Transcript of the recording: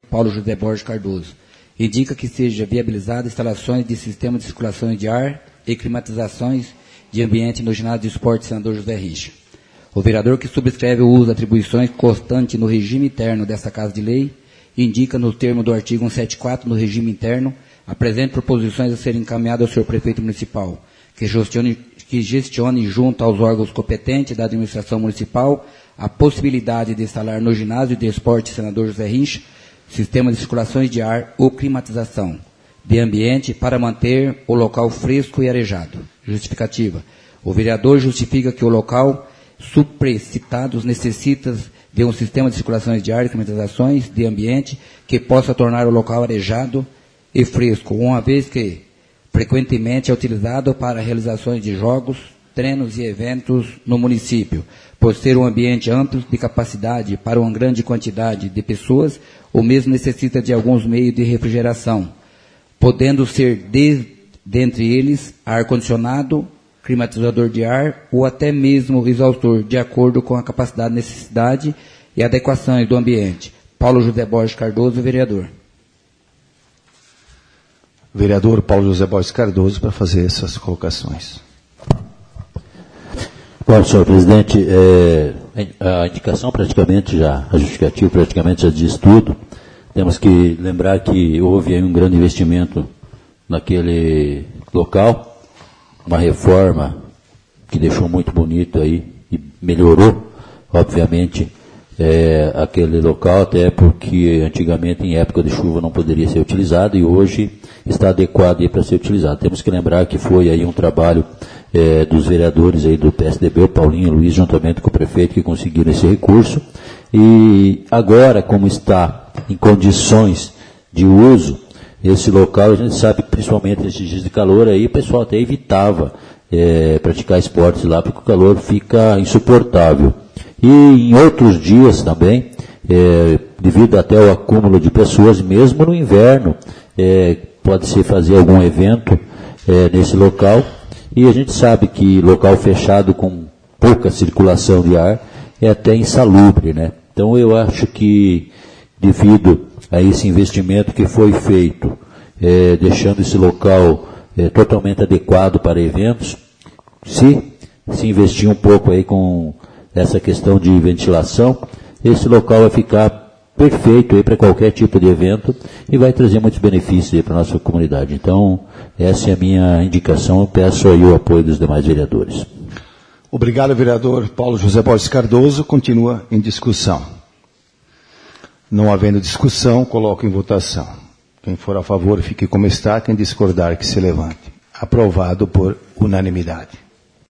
Paulo José Borges Cardoso. Indica que seja viabilizada instalações de sistema de circulação de ar e climatizações de ambiente no ginásio de esporte Senador José Richa. O vereador que subscreve o uso de atribuições constante no regime interno dessa Casa de Lei indica no termo do artigo 174 no regime interno apresente proposições a serem encaminhadas ao senhor prefeito municipal, que gestione junto aos órgãos competentes da administração municipal a possibilidade de instalar no ginásio de esporte Senador José Richa sistema de circulações de ar ou climatização de ambiente para manter o local fresco e arejado. Justificativa. O vereador justifica que o local supracitados necessita de um sistema de circulações de ar e climatizações de ambiente que possa tornar o local arejado e fresco, uma vez que frequentemente é utilizado para realizações de jogos, treinos e eventos no município. Por ser um ambiente amplo de capacidade para uma grande quantidade de pessoas, o mesmo necessita de alguns meios de refrigeração, podendo ser, dentre eles, ar-condicionado, climatizador de ar ou até mesmo exaustor, de acordo com a capacidade, necessidade e adequações do ambiente. Paulo José Borges Cardoso, vereador. Vereador Paulo José Borges Cardoso, para fazer essas colocações. Bom, senhor presidente, a indicação praticamente já, a justificativa praticamente já diz tudo. Temos que lembrar que houve aí um grande investimento naquele local, uma reforma que deixou muito bonito aí e melhorou, obviamente, aquele local, até porque antigamente em época de chuva não poderia ser utilizado e hoje está adequado para ser utilizado. Temos que lembrar que foi aí um trabalho dos vereadores aí do PSDB, o Paulinho e o Luiz, juntamente com o prefeito, que conseguiram esse recurso. E agora, como está em condições de uso, esse local, a gente sabe que principalmente nesses dias de calor aí, o pessoal até evitava praticar esportes lá, porque o calor fica insuportável. E em outros dias também, devido até ao acúmulo de pessoas, mesmo no inverno, pode-se fazer algum evento nesse local. E a gente sabe que local fechado com pouca circulação de ar é até insalubre, né? Então eu acho que, devido a esse investimento que foi feito, deixando esse local totalmente adequado para eventos, se investir um pouco aí com essa questão de ventilação, esse local vai ficar perfeito aí para qualquer tipo de evento e vai trazer muitos benefícios aí para a nossa comunidade. Então, essa é a minha indicação, eu peço aí o apoio dos demais vereadores. Obrigado, vereador Paulo José Borges Cardoso. Continua em discussão. Não havendo discussão, coloco em votação. Quem for a favor, fique como está. Quem discordar, que se levante. Aprovado por unanimidade.